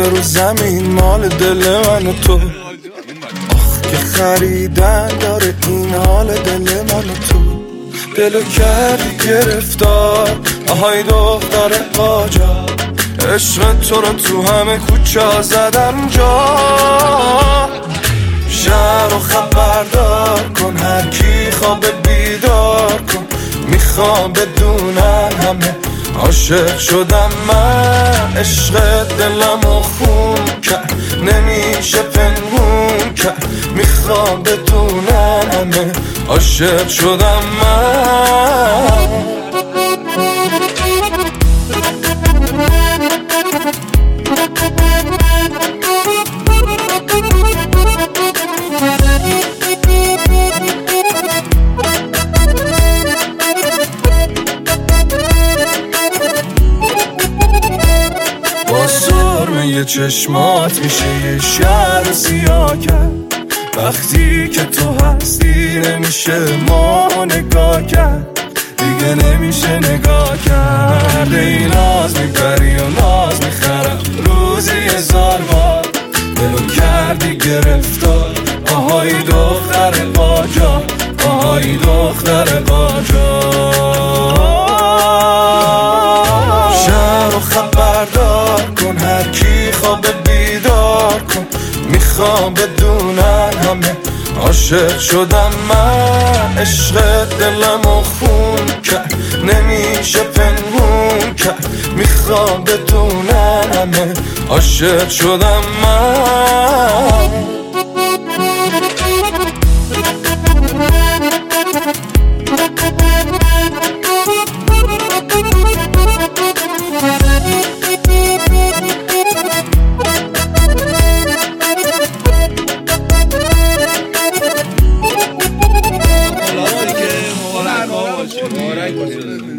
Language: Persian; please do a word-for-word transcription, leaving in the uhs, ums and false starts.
رو زمین مال دل من و تو. آخ که خریدن داره این حال دل من و تو. دلو کردی گرفتار آهای دختر قاجار، عشق تو رو تو همه کوچه زدم جا. شهر رو خبردار کن، هر کی خواب بیدار کن. میخوام بدونن همه عاشق شدم من. عشق دلمو خون کرد نمیشه پنهون کرد. میخوام بدونن همه عاشق شدم من. با سرمه چشمات میشه یه شهر سیاه کرد. وقتی که تو هستی نمیشه ما نگاه کرد. دیگه نمیشه نگاه کرد. ای ناز میبری و ناز میخرم روزی هزار بار. دلو کردی گرفتار آهای دختر قاجار، آهای دختر قاجار. شهر رو خبردار کن، هر کی خواب بیدار کن. میخوام بدونن همه عاشق شدم من. عشق دلمو خون کرد نمیشه پنهون کرد. میخوام بدونن همه عاشق شدم من. مبارک باشه.